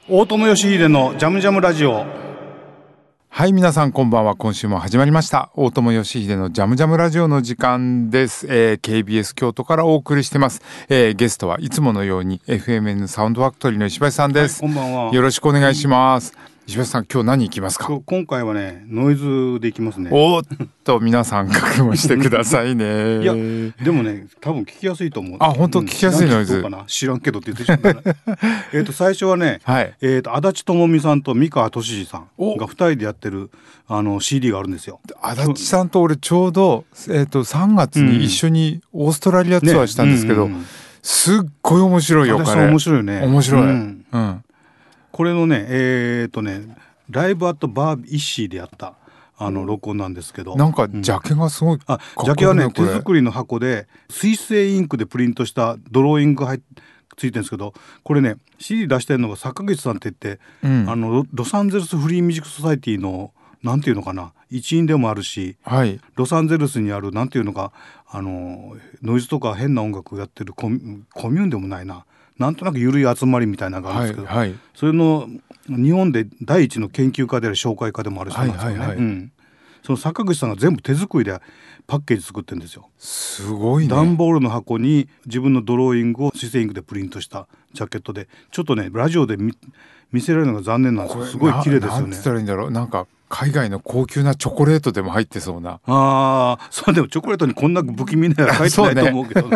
大友義秀のジャムジャムラジオ。 はい、皆さんこんばんは。今週も始まりました大友義秀のジャムジャムラジオの時間です。KBS 京都からお送りしてます。ゲストはいつものように FMN サウンドファクトリーの石橋さんです、 はい、こんばんは。 よろしくお願いします、石橋さん、今日何行きますか？ 今回はね、ノイズでいきますね。 おーっと皆さん覚悟してくださいね。 いやでもね、多分聞きやすいと思う。 あ、本当、聞きやすいノイズ。 知らんけどって言ってしまった最初はね、 はい、 足立智美さんと三川俊二さんが2人でやってるCD があるんですよ。 足立さんと俺ちょうど、3月に一緒にオーストラリアツアーしたんですけど、すっごい面白いよ。 足立さん面白いよね。 面白い、 これのねライブアットバービッシーでやった録音なんですけど、 なんかジャケがすごい、 ジャケはね、手作りの箱で水性インクでプリントしたドローイングがついてるんですけど、これね CD 出してるのが坂口さんって言って、ロサンゼルスフリーミュージックソサイティのなんていうのかな、一員でもあるし、はい、ロサンゼルスにあるなんていうのか、ノイズとか変な音楽をやってるコミューンでもないな、なんとなく緩い集まりみたいなのがあるんですけど、それの日本で第一の研究家である紹介家でもある人なんですよね。その坂口さんが全部手作りでパッケージ作ってるんですよ。 すごいね。 段ボールの箱に自分のドローイングを水性インクでプリントしたジャケットで、ちょっとねラジオで見せられるのが残念なんですけど、すごい綺麗ですよね。 なんて言ったらいいんだろう、なんか海外の高級なチョコレートでも入ってそうな。 そうでもチョコレートにこんな不気味なやつ入ってないと思うけど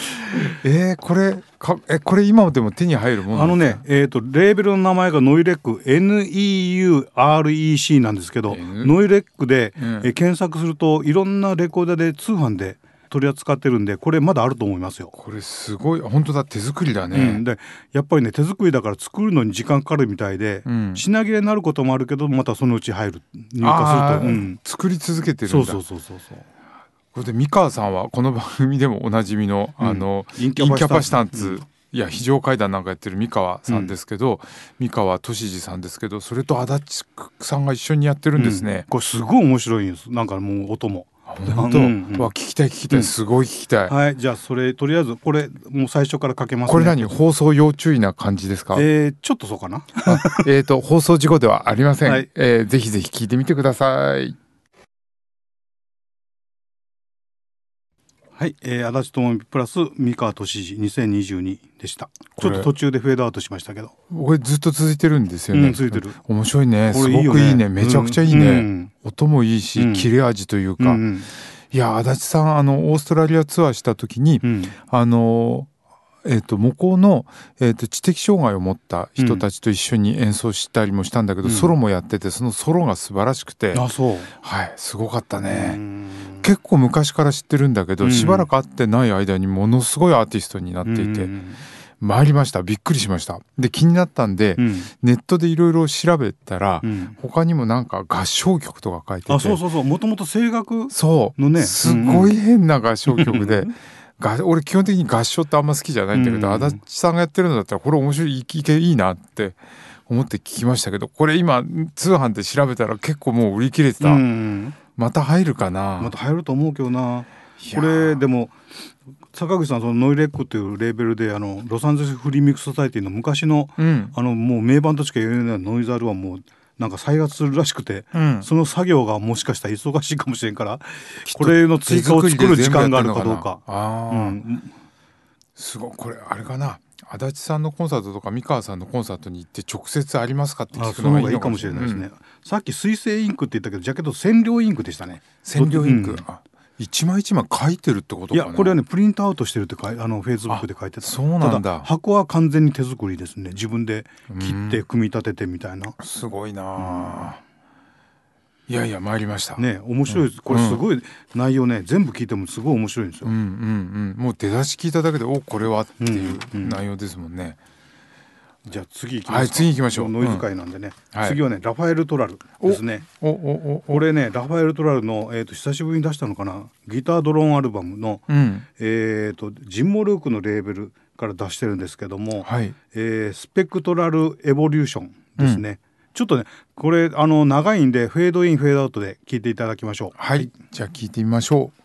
これ今でも手に入るものなんですか？ レーベルの名前がノイレック NEUREC なんですけど、ノイレックで、検索するといろんなレコーダーで通販で取り扱ってるんで、これまだあると思いますよ。 これすごい、本当だ、手作りだね。 でやっぱりね、手作りだから作るのに時間かかるみたいで、品切れになることもあるけど、またそのうち入る入荷すると、 作り続けてるんだ。 そう。 これで三川さんはこの番組でもおなじみの、インキャパシタンツ、いや非常階段なんかやってる三川さんですけど、三川俊二さんですけど、それと足立さんが一緒にやってるんですね。 これすごい面白いんです。なんかもう音も本当、聞きたい、すごい聞きたい。 はい、じゃあそれとりあえずこれもう最初からかけますね。 これ何、放送要注意な感じですか？ ちょっとそうかな放送事故ではありません、ぜひぜひ聞いてみてください。 はい、足立智美プラス三川俊二2022でした。ちょっと途中でフェードアウトしましたけど、 これずっと続いてるんですよね。 続いてる。 面白いね。すごくいいね。めちゃくちゃいいね。音もいいし、切れ味というか、いや足立さんオーストラリアツアーした時に、向こうの、知的障害を持った人たちと一緒に演奏したりもしたんだけど、ソロもやってて、そのソロが素晴らしくて、すごかったね。結構昔から知ってるんだけど、しばらく会ってない間にものすごいアーティストになっていて、参りました。びっくりしました。で気になったんで、ネットでいろいろ調べたら、他にもなんか合唱曲とか書いてて、 もともと声楽のね、すごい変な合唱曲で俺基本的に合唱ってあんま好きじゃないんだけど、足立さんがやってるんだったらこれ面白い、いいなって思って聞きましたけど、これ今通販で調べたら結構もう売り切れてた。また入るかな？ また入ると思うけどな。これでも坂口さん、そのノイレックというレーベルでロサンゼルスフリーミックスソサイティの昔の、もう名盤としか言えないノイズアルバムをなんか再発するらしくて、その作業がもしかしたら忙しいかもしれんから、これの追加を作る時間があるかどうか。 すごい。これあれかな、足立さんのコンサートとか三川さんのコンサートに行って直接ありますかって聞くのがいいかもしれないですね。 さっき水性インクって言ったけど、ジャケット染料インクでしたね。 染料インク、一枚一枚書いてるってことかな？ いや、これはねプリントアウトしてるってフェイスブックで書いてた。 そうなんだ。 箱は完全に手作りですね。自分で切って組み立ててみたいな。 すごいな。いやいや参りましたね。面白いです。これすごい内容ね、全部聞いてもすごい面白いんですよ。 もう出だし聞いただけでこれはっていう内容ですもんね。 じゃあ次行きますか。 次行きましょう。 ノイズ界なんでね、次はねラファエル・トラルですね。これねラファエル・トラルの、久しぶりに出したのかな、ギタードローンアルバムの、ジンモルークのレーベルから出してるんですけども、スペクトラル・エボリューションですね。ちょっとねこれ長いんでフェードインフェードアウトで聞いていただきましょう。 じゃあ聞いてみましょう。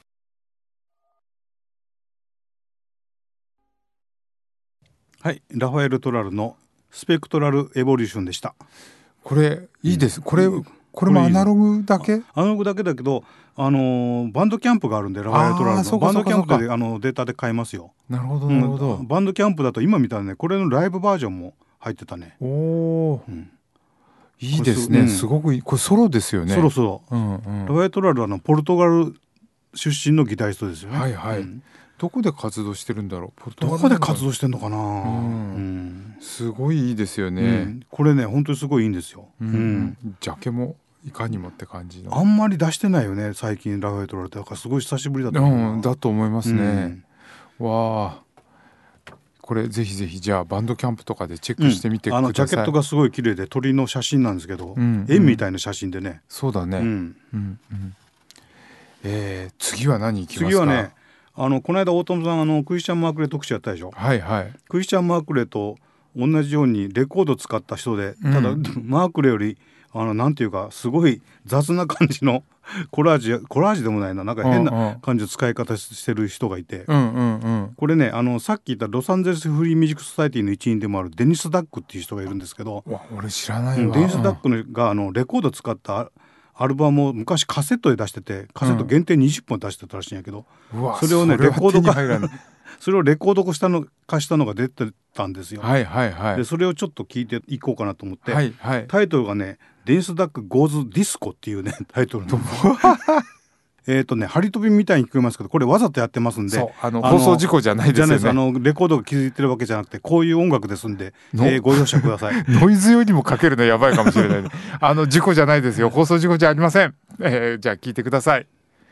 ラファエル・トラルのスペクトラルエボリューションでした。 これいいです、これもアナログだけ？ アナログだけだけど、バンドキャンプがあるんで、ラファエルトラルのバンドキャンプでデータで買えますよ。 なるほどなるほど、 バンドキャンプだと今みたいなね、これのライブバージョンも入ってたね。 おお、いいですね、すごくいい。これソロですよね。 ソロ、ラファエルトラルはポルトガル出身のギタリストですよね。 はいはい、どこで活動してるんだろう。 どこで活動してんのかな、 すごいいいですよね、 これね本当にすごいいいんですよ。 ジャケもいかにもって感じの。 あんまり出してないよね最近ラファエルトラルって。だからすごい久しぶりだと思う。 だと思いますね。わあ、これぜひぜひじゃあバンドキャンプとかでチェックしてみてください。 ジャケットがすごい綺麗で鳥の写真なんですけど、絵みたいな写真でね。 そうだね。次は何いきますか？ 次はね、この間大友さんクリスチャン・マークレ特集やったでしょ。 はいはい。 クリスチャン・マークレと同じようにレコード使った人で、ただマークレよりなんていうかすごい雑な感じのコラージュでもないな、なんか変な感じの使い方してる人がいて、これねさっき言ったロサンゼルスフリーミュージックソサイティの一員でもあるデニス・ダックっていう人がいるんですけど、 俺知らないわ。 デニス・ダックがレコード使ったアルバムを昔カセットで出してて、カセット限定20本出してたらしいんやけど、それをねレコード化それをレコード化したのが出てたんですよ。でそれをちょっと聞いていこうかなと思って、タイトルがねデニス・ダック Goes Disco っていうねタイトルのハリ飛びみたいに聞こえますけど、これわざとやってますんで、 放送事故じゃないですよね。 レコードが気づいてるわけじゃなくて、こういう音楽ですんで、ご容赦ください。 ノイズ用にもかけるのやばいかもしれない、ね、事故じゃないですよ。放送事故じゃありません。じゃあ聞いてください。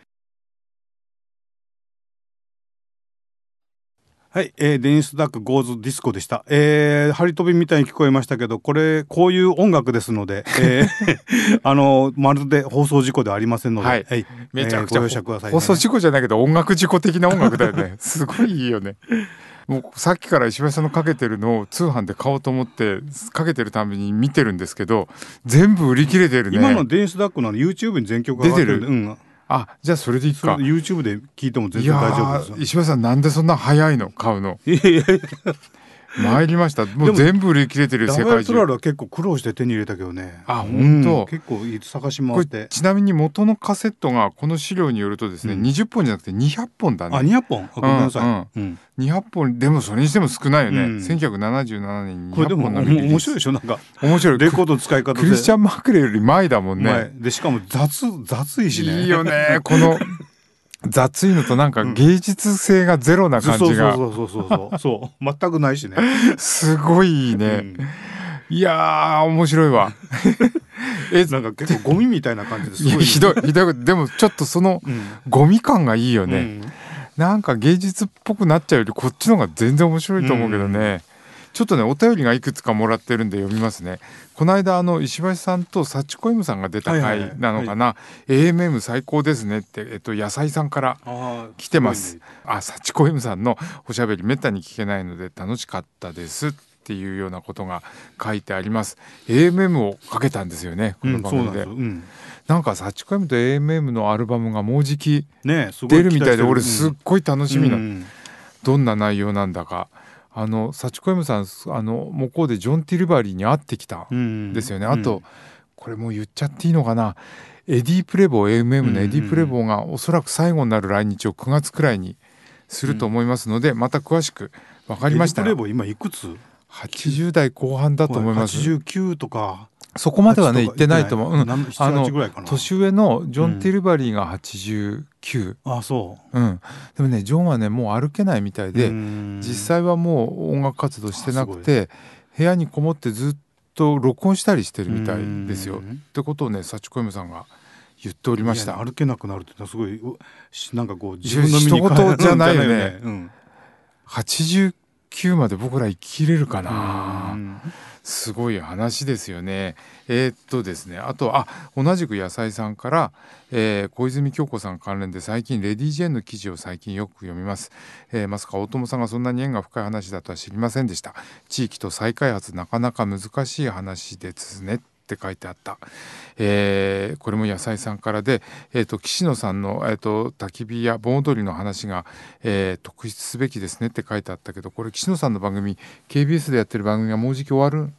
はい、デニス・ダック Goes Disco でした。ハリ飛びみたいに聞こえましたけど、こういう音楽ですので、まるで放送事故ではありませんので、 めちゃくちゃ、 ご容赦くださいね。 放送事故じゃないけど音楽事故的な音楽だよね。すごいいいよね。もうさっきから石橋さんのかけてるのを通販で買おうと思ってかけてるたびに見てるんですけど、全部売り切れてるね。 今のデニス・ダックのYouTube に全曲が上がってる。出てる。 じゃあそれでいいか。 YouTube で聞いても全然大丈夫ですよ。 石橋さんなんでそんな早いの買うの？参りました。もう全部売り切れてる。世界中。 ラファエルトラルは結構苦労して手に入れたけどね。 本当。 結構探し回って。 ちなみに元のカセットがこの資料によるとですね、20本じゃなくて200本だね。 200本。ごめんなさい。 200本でもそれにしても少ないよね。1977年に200本のリリース。 面白いでしょ。なんか面白い。 レコードの使い方で。 クリスチャン・マークレより前だもんね。 でしかも雑いしね。 いいよね。この雑いのとなんか芸術性がゼロな感じが、 そう全くないしね。 すごいいいね。いやー面白いわ。 なんか結構ゴミみたいな感じですごい。 ひどい。でもちょっとそのゴミ感がいいよね。なんか芸術っぽくなっちゃうよりこっちの方が全然面白いと思うけどね。ちょっとねお便りがいくつかもらってるんで読みますね。この間石橋さんとサチコ M さんが出た回なのかな、AMM 最高ですねって野菜さんから来てます。サチコ M さんのおしゃべりめったに聞けないので楽しかったですっていうようなことが書いてあります。 AMM をかけたんですよねこの番組で。なんかサチコ M と AMM のアルバムがもうじき出るみたいで、俺すっごい楽しみな、どんな内容なんだか。サチコ M さん向こうでジョン・ティルバリーに会ってきたんですよね。あとこれもう言っちゃっていいのかな、エディ・プレボー AMM のエディ・プレボーがおそらく最後になる来日を9月くらいにすると思いますので、また詳しく分かりましたら。 エディ・プレボー今いくつ ？80代後半だと思います。 89とかそこまではね言ってないと思う。年上のジョン・ティルバリーが89。 そう。 でもねジョンはねもう歩けないみたいで、実際はもう音楽活動してなくて部屋にこもってずっと録音したりしてるみたいですよ。ってことをねサチコ M さんが言っておりました。 歩けなくなるってすごいなんかこう自分の身に一言じゃないよね。89まで僕ら生きれるかな。すごい話ですよね。ですね、あと同じく野菜さんから、小泉京子さん関連で最近レディー・ジェーンの記事を最近よく読みます。まさか大友さんがそんなに縁が深い話だとは知りませんでした。地域と再開発なかなか難しい話ですねって書いてあった。これも野菜さんからで、岸野さんの、焚き火や盆踊りの話が、特筆すべきですねって書いてあったけど、これ岸野さんの番組 KBS でやってる番組がもうじき終わる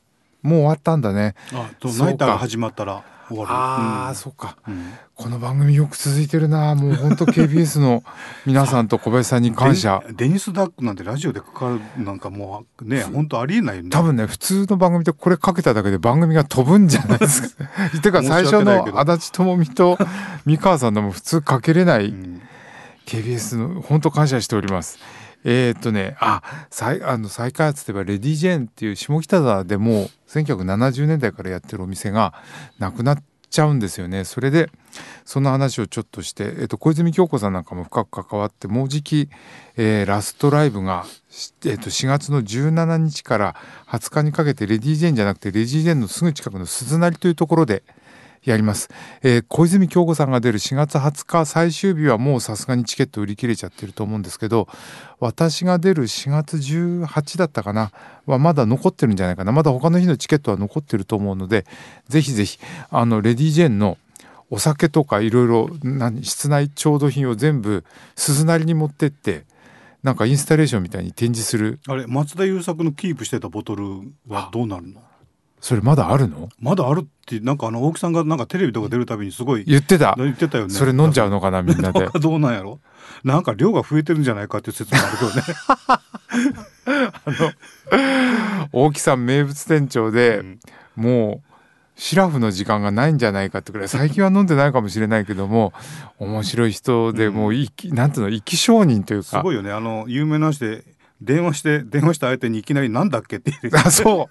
もう終わったんだね。 ナイターが始まったら終わる。 そうか、この番組よく続いてるな。もう本当 KBS の皆さんと小林さんに感謝。 デニス・ダックなんてラジオでかかるなんかもうね本当ありえないよね。 多分ね普通の番組でこれかけただけで番組が飛ぶんじゃないですか。てか最初の足立智美と三川さんのも普通かけれない、KBS の本当感謝しております。再開発といえばレディジェーンっていう下北沢でも1970年代からやってるお店がなくなっちゃうんですよね。それでその話をちょっとして、小泉京子さんなんかも深く関わって、もうじき、ラストライブが、4月の17日から20日にかけてレディジェーンじゃなくてレディジェーンのすぐ近くの鈴なりというところでやります。小泉京子さんが出る4月20日最終日はもうさすがにチケット売り切れちゃってると思うんですけど、私が出る4月18だったかなはまだ残ってるんじゃないかな。まだ他の日のチケットは残ってると思うので、ぜひぜひレディジェーンのお酒とかいろいろ室内調度品を全部鈴なりに持ってってなんかインスタレーションみたいに展示する。 あれ松田優作のキープしてたボトルはどうなるの？ それまだあるの？ まだあるってなんか大木さんがなんかテレビとか出るたびにすごい言ってたよね。 それ飲んじゃうのかなみんなで。 どうなんやろ。なんか量が増えてるんじゃないかっていう説もあるけどね。 大木さん名物店長で、もうシラフの時間がないんじゃないかってくらい、最近は飲んでないかもしれないけども面白い人で、もうなんていうの、生き証人というかすごいよね。有名な人で電話した相手にいきなりなんだっけって言って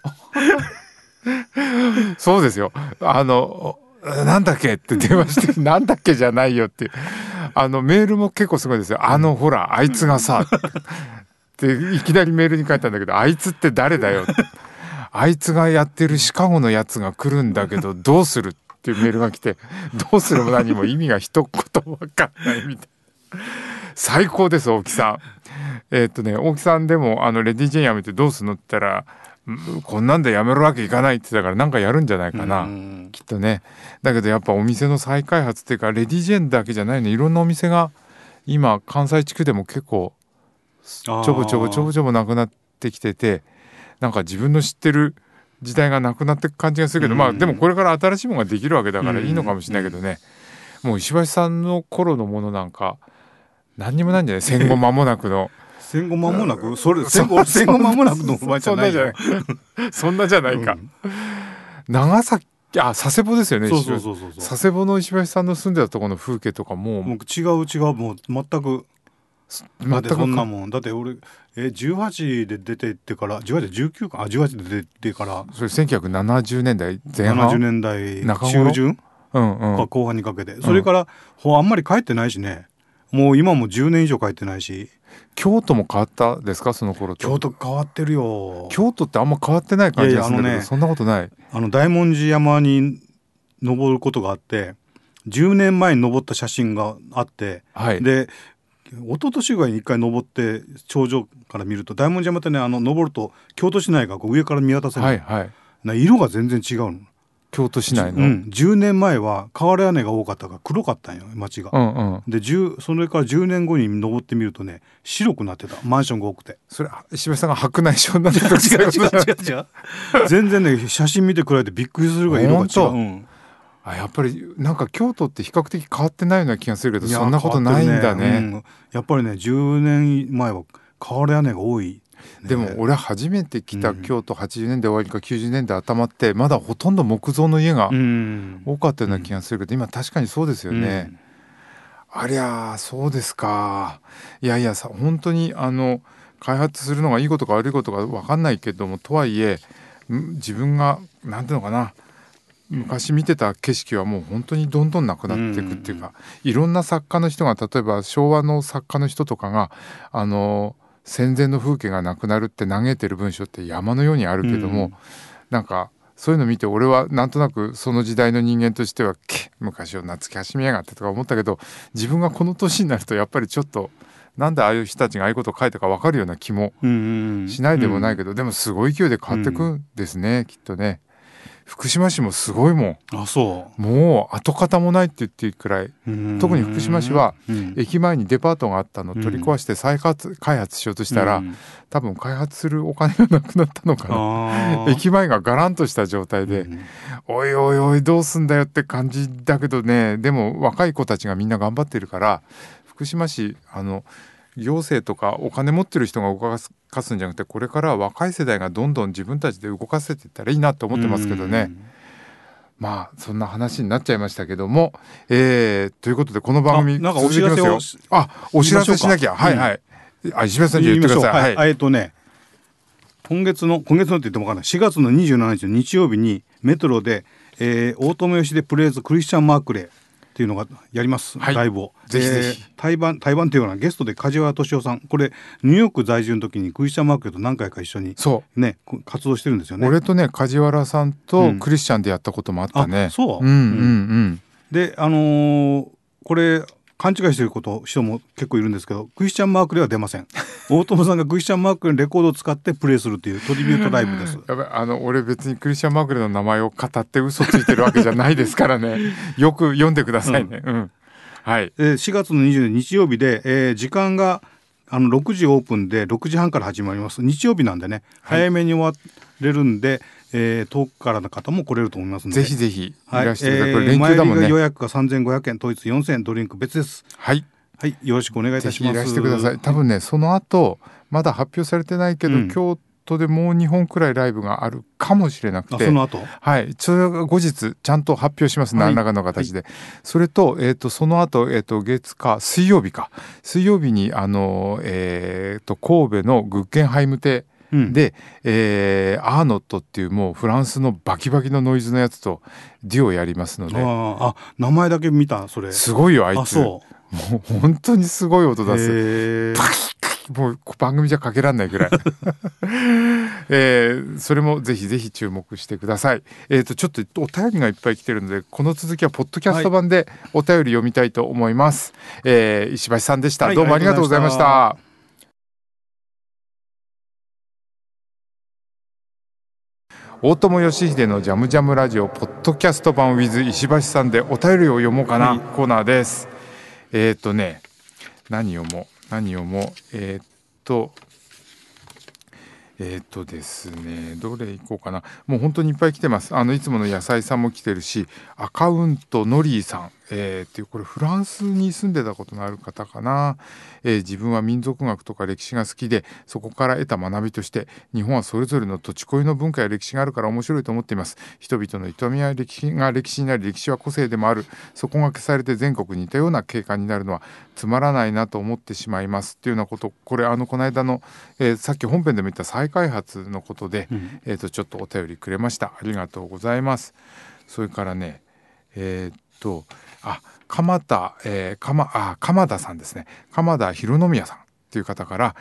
そうですよ。なんだっけって電話してなんだっけじゃないよっていう。メールも結構すごいですよ。ほらあいつがさっていきなりメールに書いたんだけど、あいつって誰だよって。あいつがやってるシカゴのやつが来るんだけどどうするっていうメールが来て、どうするも何も意味が一言も分かんないみたいな。最高です。大木さん大木さんでもレディジェンやめてどうするのって言ったら、こんなんでやめるわけいかないって言ったからなんかやるんじゃないかな、きっとね。だけどやっぱお店の再開発っていうか、レディジェンだけじゃないの、いろんなお店が今関西地区でも結構ちょぼちょぼなくなってきてて、なんか自分の知ってる時代がなくなっていく感じがするけど、でもこれから新しいものができるわけだからいいのかもしれないけどね。もう石橋さんの頃のものなんか何にもないんじゃない？戦後間もなくの戦後間もなく、それ戦後間もなくのお前じゃないよ。 そんなじゃないか。長崎佐世保ですよね。 そう佐世保の石橋さんの住んでたところの風景とかも違うもう全くそんなもん。だって俺18で出てってから、18で19か、18で出てから、 それ1970年代前半、 70年代中旬か後半にかけて、それからあんまり帰ってないしね。もう今も10年以上帰ってないし。 京都も変わったですか、その頃と？ 京都変わってるよ。 京都ってあんま変わってない感じがするんだけど、そんなことない。 大文字山に登ることがあって、10年前に登った写真があって、で一昨年ぐらいに1回登って頂上から見ると、大文字山ってね、登ると京都市内がこう上から見渡せる、色が全然違うの。 京都市内の、 10年前は瓦屋根が多かったから黒かったんよ街が、でそれから10年後に登ってみるとね、白くなってた。マンションが多くて。 それ石橋さんが白内障になってた？ 違う全然ね、写真見てくられてびっくりするぐらい色が違う。 やっぱりなんか京都って比較的変わってないような気がするけど、そんなことないんだね。 やっぱりね、10年前は瓦屋根が多い。 でも俺初めて来た京都80年代終わりか90年代頭ってまだほとんど木造の家が多かったような気がするけど、今確かにそうですよね。ありゃそうですか。いや本当に開発するのがいいことか悪いことか分かんないけども、とはいえ自分がなんていうのかな、昔見てた景色はもう本当にどんどんなくなっていくっていうか、いろんな作家の人が、例えば昭和の作家の人とかが戦前の風景がなくなるって嘆いてる文章って山のようにあるけども、なんかそういうの見て俺はなんとなくその時代の人間としては昔を懐き始めやがってとか思ったけど、自分がこの年になるとやっぱりちょっとなんでああいう人たちがああいうことを書いたか分かるような気もしないでもないけど、でもすごい勢いで変わってくんですね、きっとね。 福島市もすごいもん。 あ、そう。 もう跡形もないって言っていいくらい。特に福島市は駅前にデパートがあったのを取り壊して再開発しようとしたら、多分開発するお金がなくなったのかな。駅前がガランとした状態で、おいおいおいどうすんだよって感じだけどね。でも若い子たちがみんな頑張ってるから、福島市行政とかお金持ってる人が動かすんじゃなくて、これからは若い世代がどんどん自分たちで動かせていったらいいなと思ってますけどね。まあそんな話になっちゃいましたけども、ということでこの番組なんかお知らせをお知らせしなきゃ。はいはい。石橋さんに言ってください。 はい。今月のって言っても分かんない。4月の27日の日曜日にメトロで、大友義でプレイズクリスチャン・マークレーっていうのがやります、ライブを。 ぜひぜひ。 対バンっていうようなゲストで梶原敏夫さん、これニューヨーク在住の時にクリスチャン・マークレーと何回か一緒にね活動してるんですよね。 俺とね梶原さんとクリスチャンでやったこともあったね。 そう。でこれ勘違いしてる人も結構いるんですけど、クリスチャン・マークレーは出ません。大友さんがクリスチャン・マークレーのレコードを使ってプレイするというトリビュートライブです。 やばい、俺別にクリスチャン・マークレーの名前を語って嘘ついてるわけじゃないですからね。よく読んでくださいね。はい。 4月の20日日曜日で、時間が6時オープンで6時半から始まります。日曜日なんでね、早めに終われるんで、遠くからの方も来れると思いますので、 ぜひぜひいらしてください。これ連休だもんね。 前売りが予約が3500円、当日4000円、ドリンク別です。 はいはい、よろしくお願いいたします。 ぜひいらしてください。多分ねその後まだ発表されてないけど、京都でもう2本くらいライブがあるかもしれなくて、 その後、 はい、それが後日ちゃんと発表します、何らかの形で。それと、その後、水曜日に神戸のグッケンハイム邸で、アーノットっていうもうフランスのバキバキのノイズのやつとデュオやりますので。 名前だけ見た。それすごいよあいつ。もう本当にすごい音出す。もう番組じゃかけらんないぐらい、それもぜひぜひ注目してください。ちょっとお便りがいっぱい来てるので、この続きはポッドキャスト版でお便り読みたいと思います。石橋さんでした、どうもありがとうございました。大友義秀のジャムジャムラジオポッドキャスト版 with 石橋さんでお便りを読もうかな、コーナーです。何読もうですね、どれ行こうかな。もう本当にいっぱい来てます。いつもの野菜さんも来てるし、アカウントノリーさん、っていうこれフランスに住んでたことのある方かな。自分は民族学とか歴史が好きで、そこから得た学びとして日本はそれぞれの土地固有の文化や歴史があるから面白いと思っています。人々の営みや歴史が歴史になり、歴史は個性でもある。そこが消されて全国に似たような景観になるのはつまらないなと思ってしまいますっていうようなこと。これこの間の、さっき本編でも言った再開発のことで、ちょっとお便りくれました。ありがとうございます。それからね鎌田さんですね。鎌田博宮さんっていう方から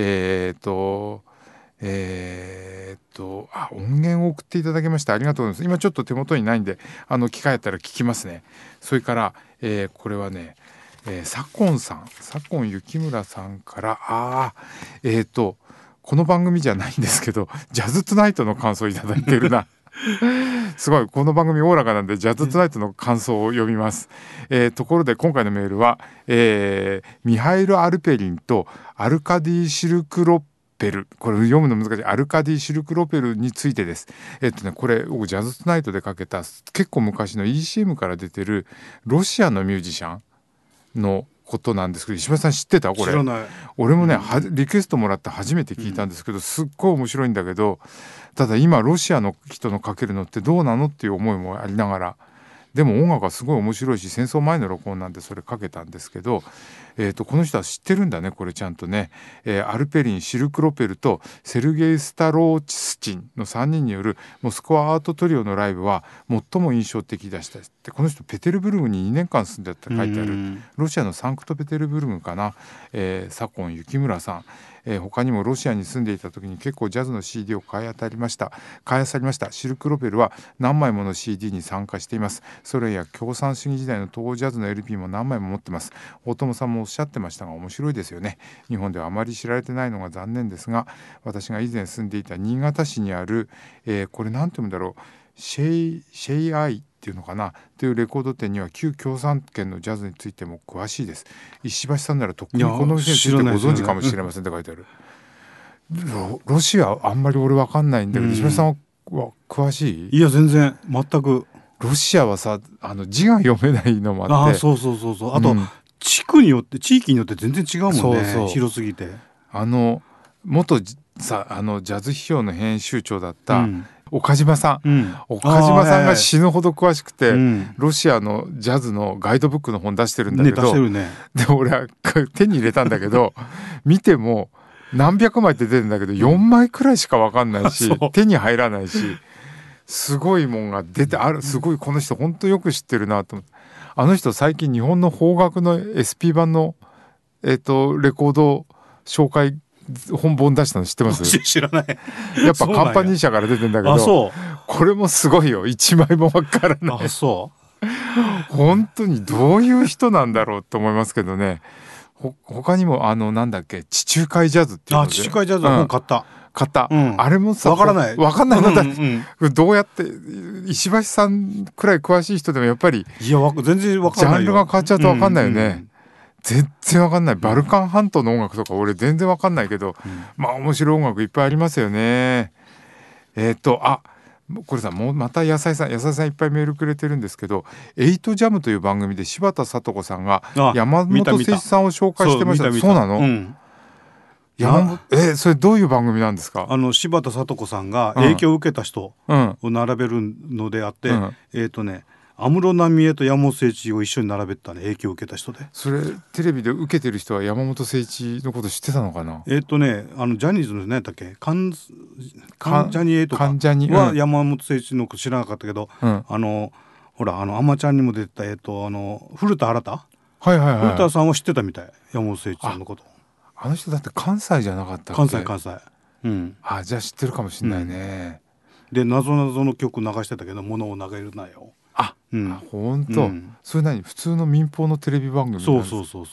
音源を送っていただきました。ありがとうございます。今ちょっと手元にないんで機会あったら聞きますね。それから、これはね左近幸村さんからこの番組じゃないんですけどジャズトゥナイトの感想をいただいてるなすごいこの番組おおらかなんでジャズトゥナイトの感想を読みます。ところで今回のメールは、ミハイル・アルペリンとアルカディ・シルクロペル、これ読むの難しい、アルカディ・シルクロペルについてです。これ僕ジャズトゥナイトでかけた結構昔の ECM から出てるロシアのミュージシャンのことなんですけど、石橋さん知ってた？これ知らない。 俺もね、リクエストもらって初めて聞いたんですけど、すっごい面白いんだけど、ただ今ロシアの人のかけるのってどうなのっていう思いもありながら、でも音楽はすごい面白いし、戦争前の録音なんでそれかけたんですけど、この人は知ってるんだね、これちゃんとね。アルペリン、シルクロペルとセルゲイ・スタローチスチンの3人によるモスクワアートトリオのライブは最も印象的でしたって。この人ペテルブルグに2年間住んでたって書いてある。ロシアのサンクトペテルブルグかな。左近幸村さん、他にもロシアに住んでいた時に結構ジャズの CD を買い漁りました。シルクロペルは何枚もの CD に参加しています。ソ連や共産主義時代の東欧ジャズの LP も何枚も持ってます。大友さんもおっしゃってましたが面白いですよね。日本ではあまり知られてないのが残念ですが、私が以前住んでいた新潟市にある、これなんて読むんだろう、 シェイアイっていうのかなというレコード店には旧共産圏のジャズについても詳しいです。石橋さんならとっくにこの店についてご存知かもしれませんって書いてある。ロシアあんまり俺分かんないんだけど、石橋さんは詳しい？ いや全然全く。 ロシアはさ字が読めないのもあって、 そうあと、地域によって全然違うもんね。 そう広すぎて。 元さジャズ批評の編集長だった、岡島さん、岡島さんが死ぬほど詳しくて、ロシアのジャズのガイドブックの本出してるんだけど、 出してるね。 で俺は手に入れたんだけど見ても何百枚って出てるんだけど4枚くらいしか分かんないし手に入らないし、すごいもんが出てある。すごいこの人本当よく知ってるなと思って。あの人最近日本の邦楽の SP 版のレコード紹介本出したの知ってます？ 知らない。 やっぱカンパニー社から出てんだけど、これもすごいよ。1枚もわからない。本当にどういう人なんだろうと思いますけどね。他にもなんだっけ、地中海ジャズっていうので、 地中海ジャズはもう買った、 あれもさわからないのだって、どうやって石橋さんくらい詳しい人でもやっぱり全然わからないよ。 ジャンルが変わっちゃうとわかんないよね。全然わかんない。バルカン半島の音楽とか俺全然わかんないけど、まあ面白い音楽いっぱいありますよね。これさ、もうまた野菜さんいっぱいメールくれてるんですけど、エイトジャムという番組で柴田聡子さんが山本誠一さんを紹介してました。そうなの？それどういう番組なんですか？ 柴田聡子さんが影響を受けた人を並べるのであって、安室奈美恵と山本誠一を一緒に並べたね、影響を受けた人で。 それテレビで受けてる人は山本誠一のこと知ってたのかな？ ジャニーズの何だっけ、カンジャニエとかは山本誠一のこと知らなかったけど、ほらアマちゃんにも出てた古田新太、古田さんは知ってたみたい、山本誠一さんのこと。 あの人だって関西じゃなかったっけ？ 関西。 じゃあ知ってるかもしれないね。 で謎の曲流してたけど、物を投げるなよ。 本当。それ普通の民放のテレビ番組？そう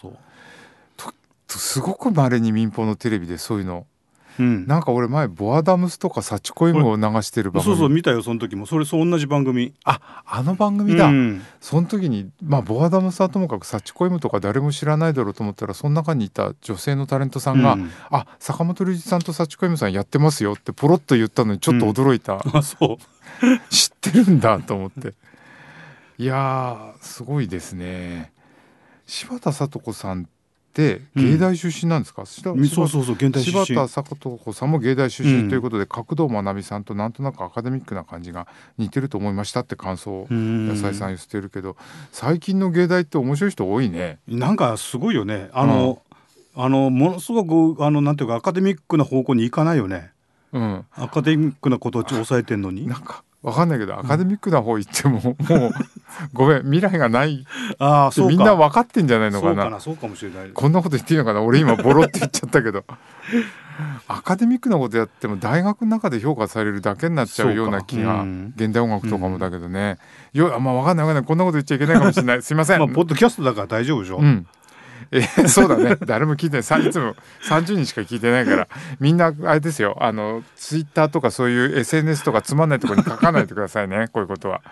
すごく稀に民放のテレビでそういうの、なんか俺前ボアダムスとかサチコイムを流してる番組、 見たよ。その時もそう同じ番組。 あの番組だ。その時にボアダムスはともかくサチコイムとか誰も知らないだろうと思ったら、その中にいた女性のタレントさんが、坂本龍一さんとサチコイムさんやってますよってポロッと言ったのにちょっと驚いた。知ってるんだと思って。いやすごいですね。柴田聡子さんって芸大出身なんですか？ そう現代出身。 柴田聡子さんも芸大出身ということで、角堂学さんとなんとなくアカデミックな感じが似てると思いましたって感想を野菜さん言ってるけど、最近の芸大って面白い人多いね。 なんかすごいよね。ものすごくなんていうかアカデミックな方向に行かないよね。アカデミックなことを抑えてんのに。 なんかわかんないけど、アカデミックな方行っても、もうごめん、未来がないってみんな分かってんじゃないのかな。 そうかもしれない。 こんなこと言っていいのかな。俺今ボロって言っちゃったけどアカデミックなことやっても大学の中で評価されるだけになっちゃうような気が、現代音楽とかもだけどね。分かんないこんなこと言っちゃいけないかもしれない。すいません。 ポッドキャストだから大丈夫でしょ。 そうだね。誰も聞いてない。いつも30人しか聞いてないから、みんなあれですよ。ツイッターとかそういう SNS とかつまんないところに書かないでくださいね。こういうことは。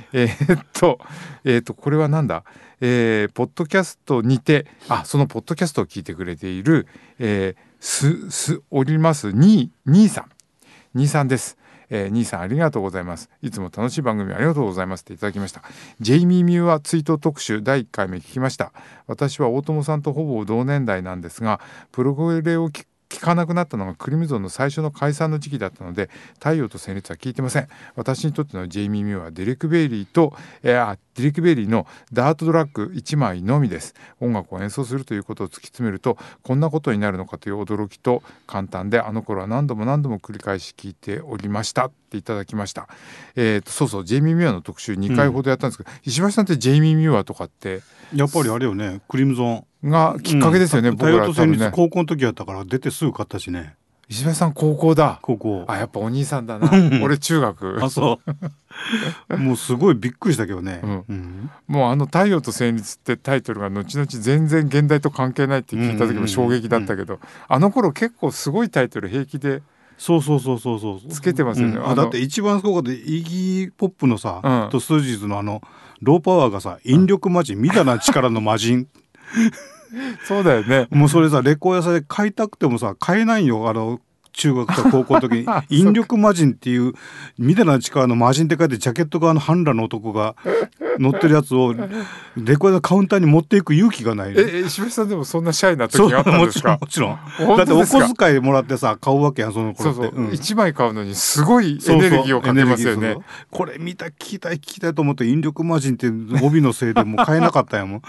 これはなんだ。ポッドキャストにて、そのポッドキャストを聞いてくれている、おります兄さんです。兄さんありがとうございます。いつも楽しい番組ありがとうございますっていただきました。ジェイミー・ミューア追悼特集第1回目聞きました。私は大友さんとほぼ同年代なんですが、プログレを聞かなくなったのがクリムゾンの最初の解散の時期だったので、太陽と旋律は聞いてません。私にとってのジェイミー・ミューアはディレク・ベイリーのダートドラッグ1枚のみです。音楽を演奏するということを突き詰めると、こんなことになるのかという驚きと簡単で、あの頃は何度も繰り返し聞いておりましたっていただきました。ジェイミー・ミューアの特集2回ほどやったんですけど、石橋さんってジェイミー・ミューアとかってやっぱりあれよね、クリムゾンがきっかけですよね。僕ら多分ね、高校の時やったから出てすぐ買ったしね。 石橋さん高校だ。やっぱお兄さんだな。俺中学。 もうすごいびっくりしたけどね。 もう太陽と旋律ってタイトルが後々全然現代と関係ないって聞いた時も衝撃だったけど、あの頃結構すごいタイトル平気でそうつけてますよね、 だって一番すごかったイギーポップのさ、とスージーズのローパワーがさ、引力魔人、みたいな力の魔人そうだよね。 もうそれさ、レコード屋さんで買いたくてもさ買えないよ。中学か高校の時に引力魔人っていうみたいな力の魔人って書いてジャケット側の半裸の男が乗ってるやつをレコードのカウンターに持っていく勇気がない。 石橋さんでもそんなシャイな時があったんですか？ もちろんだってお小遣いもらってさ買うわけやん、その頃って。 1枚買うのにすごいエネルギーをかけますよね。 これ見た聞きたいと思って引力魔人って帯のせいでもう買えなかったやもん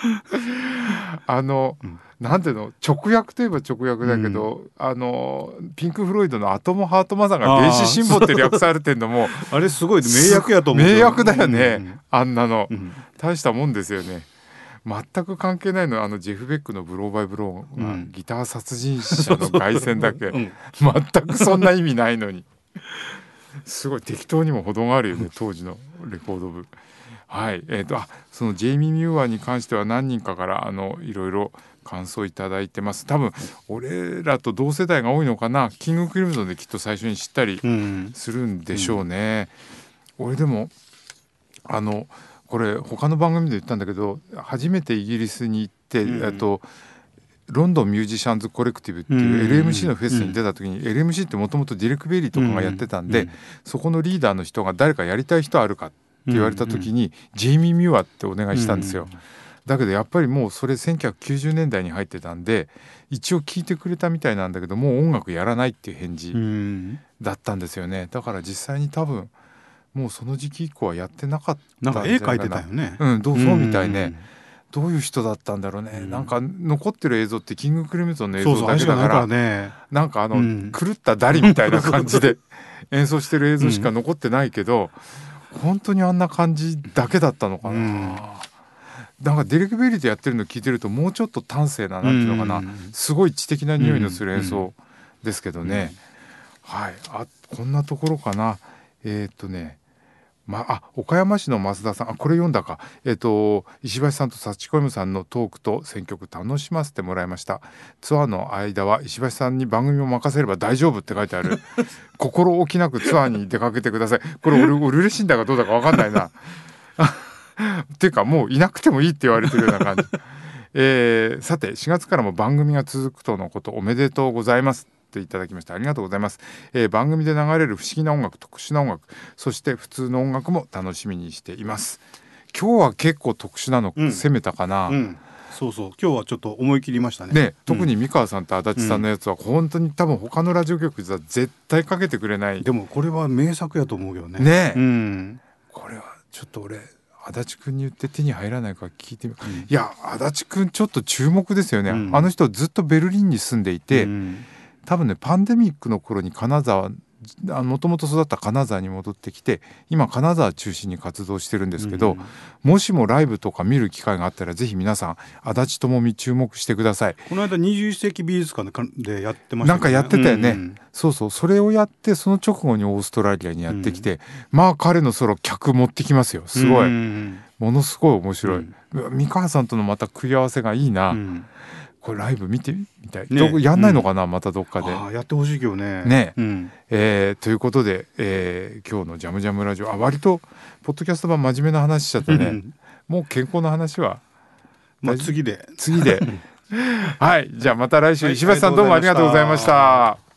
なんていうの、直訳といえば直訳だけど、ピンク・フロイドのアトム・ハート・マザーが電子シンボって略されてるのもあれすごい名訳やと思う。 名訳だよね、あんなの、大したもんですよね。全く関係ないのジェフ・ベックのブローバイ・ブローがギター殺人者の凱旋だけ、全くそんな意味ないのにすごい適当にも程があるよね、当時のレコード部。はい、そのジェイミー・ミューアに関しては何人かからいろいろ感想いただいてます。多分俺らと同世代が多いのかな。キングクリムゾンできっと最初に知ったりするんでしょうね。俺でもこれ他の番組で言ったんだけど、初めてイギリスに行って、ロンドンミュージシャンズコレクティブっていう LMC のフェスに出た時に、LMC ってもともとディレク・ベリーとかがやってたんで、そこのリーダーの人が誰かやりたい人あるかって言われた時に、ジェイミー・ミューアってお願いしたんですよ。だけどやっぱりもうそれ1990年代に入ってたんで、一応聞いてくれたみたいなんだけど、もう音楽やらないっていう返事だったんですよね。だから実際に多分もうその時期以降はやってなかったんじゃないかな。 なんか絵描いてたよね。 そうみたいね。どういう人だったんだろうね。なんか残ってる映像ってキングクリムゾンの映像だけだから、なんか狂ったダリみたいな感じで演奏してる映像しか残ってないけど、本当にあんな感じだけだったのかな。なんかデレク・ベリーでやってるの聞いてると、もうちょっと端正ななんていうのかな、すごい知的な匂いのする演奏ですけどね。はい、こんなところかな。岡山市の増田さん、これ読んだか。石橋さんと幸子 M さんのトークと選曲楽しませてもらいました。ツアーの間は石橋さんに番組を任せれば大丈夫って書いてある。心置きなくツアーに出かけてください。これ俺嬉しいんだかどうだか分かんないなっていうかもういなくてもいいって言われてるような感じさて4月からも番組が続くとのこと、おめでとうございますっていただきました。ありがとうございます。番組で流れる不思議な音楽、特殊な音楽、そして普通の音楽も楽しみにしています。今日は結構特殊なの攻めたかな。 そう今日はちょっと思い切りましたね。 特に三川さんと足立さんのやつは本当に多分他のラジオ局では絶対かけてくれない。 でもこれは名作やと思うよね。 これはちょっと俺足立くんに言って手に入らないから聞いてみる。いや足立くんちょっと注目ですよね。あの人ずっとベルリンに住んでいて、多分ねパンデミックの頃に金沢、もともと育った金沢に戻ってきて、今金沢中心に活動してるんですけど、もしもライブとか見る機会があったらぜひ皆さん足立智美注目してください。 この間21世紀美術館でやってましたね。 なんかやってたよね。それをやって、その直後にオーストラリアにやってきて、彼のソロ客持ってきますよ。すごい、ものすごい面白い。三川さんとのまた組み合わせがいいな。これライブ見てみたい。やんないのかな、またどっかで。 やってほしいけどね。 ということで、今日のジャムジャムラジオ、割とポッドキャスト版真面目な話しちゃったね。もう健康の話は、 次ではい、じゃあまた来週。石橋さんどうもありがとうございました。